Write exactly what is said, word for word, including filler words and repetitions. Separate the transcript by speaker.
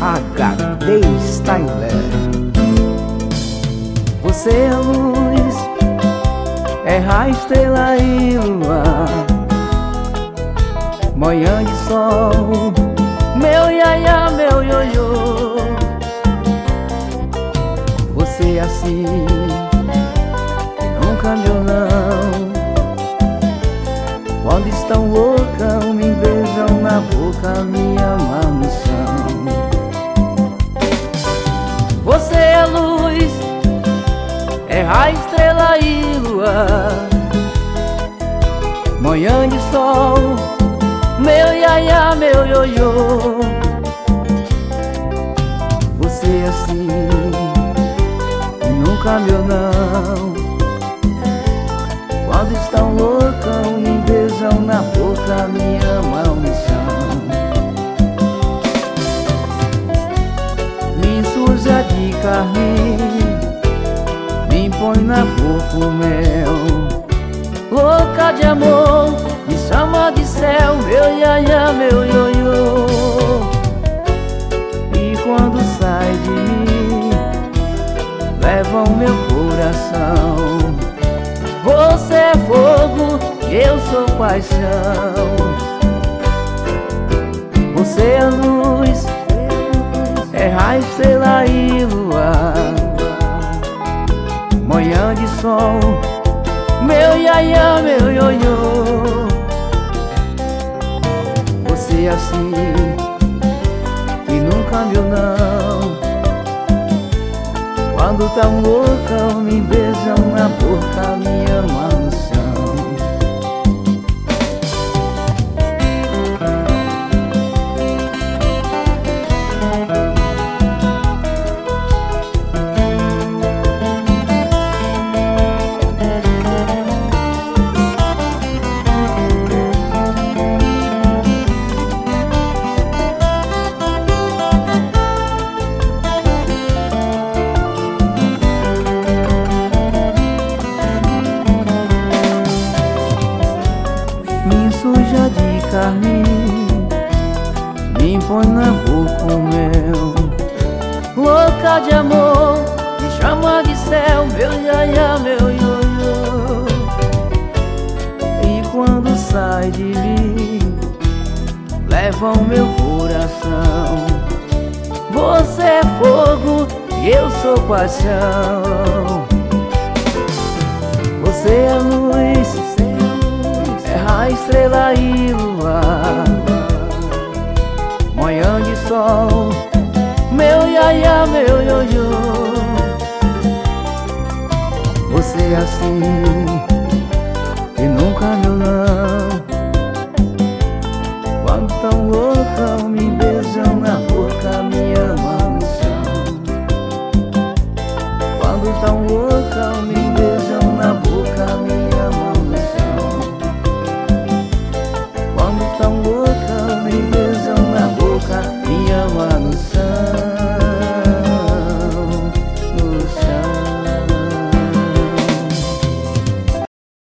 Speaker 1: H D Styler. Você é luz, é raio, estrela e lua, manhã de sol, meu iaia, meu ioiô. Você é assim, que nunca cambiou não. Quando estão loucas, me beijam na boca, me amam no chão. Você é luz, é raio, estrela e lua, manhã de sol, meu iaia, meu ioiô. Você é assim, que nunca cambiou não. Quando estão loucas, me beijam na boca, me amam no chão. Me suja de carmim, me põe na boca o mel. Louca de amor, me chama de céu, meu iaia, meu ioiô. E quando sai de mim, leva o meu coração. Você é fogo, eu sou paixão. Você é luz, é raio, estrela e lua, manhã de sol, meu iaia, meu ioiô. Você é assim, que nunca cambiou não. Quando tão louca, me beijam na boca, me amam no chão. Me suja de carmim, me põe na boca o mel. Louca de amor, me chama de céu, meu iaia, meu ioiô. E quando sai de mim, leva o meu coração. Você é fogo e eu sou paixão. Você é luz, raio, estrela e lua, manhã de sol, meu iaia, meu ioiô. Você é assim, que nunca cambiou não. Quando tão louca, me beijam na boca, me amam no chão. Quando tão louca, me